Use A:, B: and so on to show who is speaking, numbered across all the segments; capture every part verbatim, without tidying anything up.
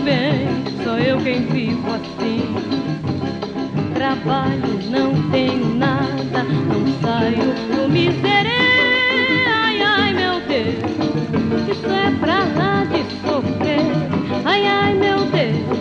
A: bem, sou eu quem vivo assim. Trabalho, não tenho nada, não saio do miserê. Ai, ai, meu Deus, isso é pra lá de sofrer. Ai, ai, meu Deus,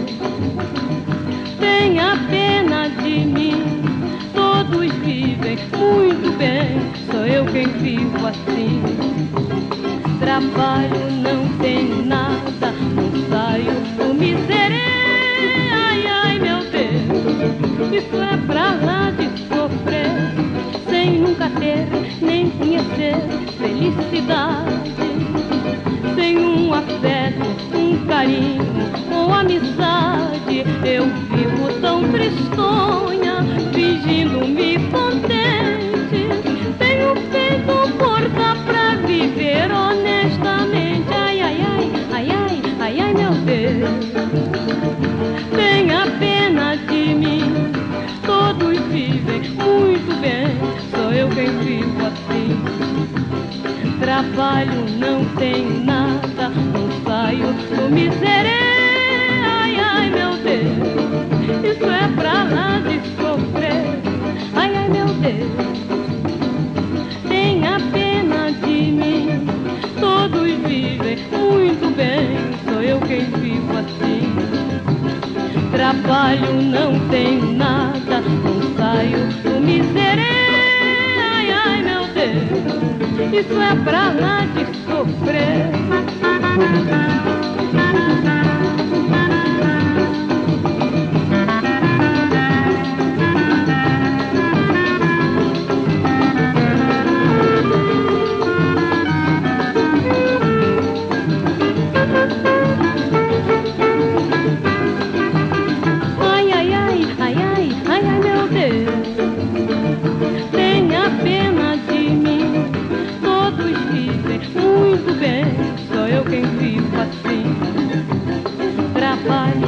A: tenha pena de mim. Todos vivem muito bem, sou eu quem vivo assim. Trabalho, não tenho nada, não saio do miserê. Ai, ai, meu Deus, isso é pra lá de sofrer, sem nunca ter nem conhecer felicidade, sem um afeto, um carinho ou amizade. Eu vivo tão tristonha, fingindo-me contente. Tenho feito força pra viver honestamente. Ai, ai, ai, ai, ai, ai, ai, meu Deus, tenha pena de mim. Todos vivem muito bem, sou eu quem vivo assim. Trabalho, não tenho nada, não saio do miserê. Ai, ai, meu Deus, isso é pra lá de sofrer. Ai, ai, meu Deus, tenha pena de mim. Todos vivem muito bem, sou eu quem vivo assim. Trabalho, não tenho nada, não saio do miserê. Ai, ai, meu Deus, isso é pra lá de sofrer. Ai, ai, ai, ai, ai, ai, ai, meu Deus, tenha pena de mim. Todos vivem muito bem, sou eu quem vivo assim. Trabalho,